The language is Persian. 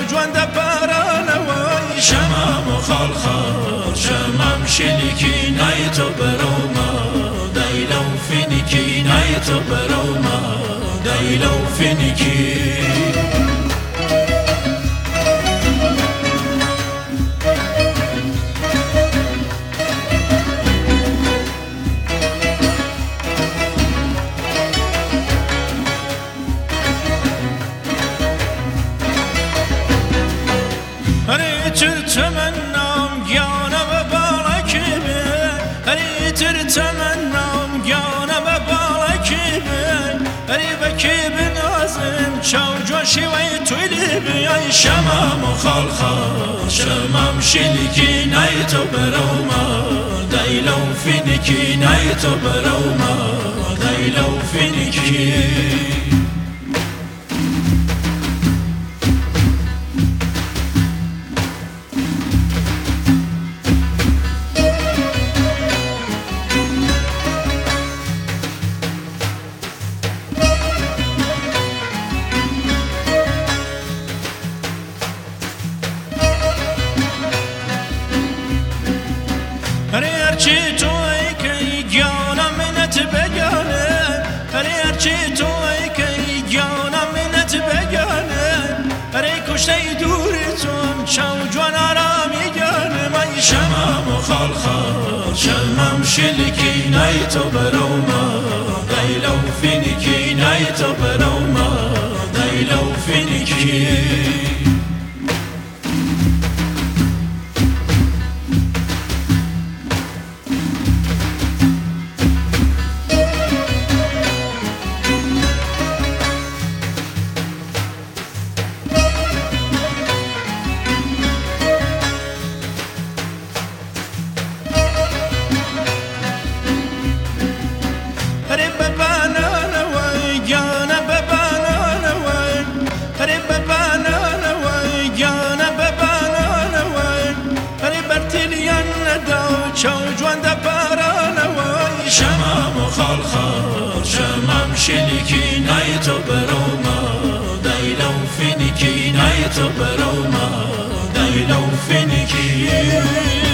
جوان دپارانوی شمام و خالخال شمام شلیکی نای تو بروما دایلو فینیکی نای تو بروما دایلو فینیکی تمنام گیانم بالکیبه هری تمنام گیانم بالکیبه هری بکیبه نازم چاو جوشی وی تویلی بیای شمام و خالخال شمام شلیکی نای تو بروما دایلو فینیکی نای تو بروما دایلو فینیکی هرچی توی که گیانم منت بگانه هرچی توی که گیانم منت بگانه هری کشته دور توم چاو جوان آرامی گانه من شمام و خالخال شمام شلیکی نای تو بروما دایلو فینیکی نای تو بروما دایلو فینیکی چاو جوان دپارانوی شمام و خالخال شمام شلیکی نای تو بروما دایلو فینیکی نای تو بروما دایلو فینیکی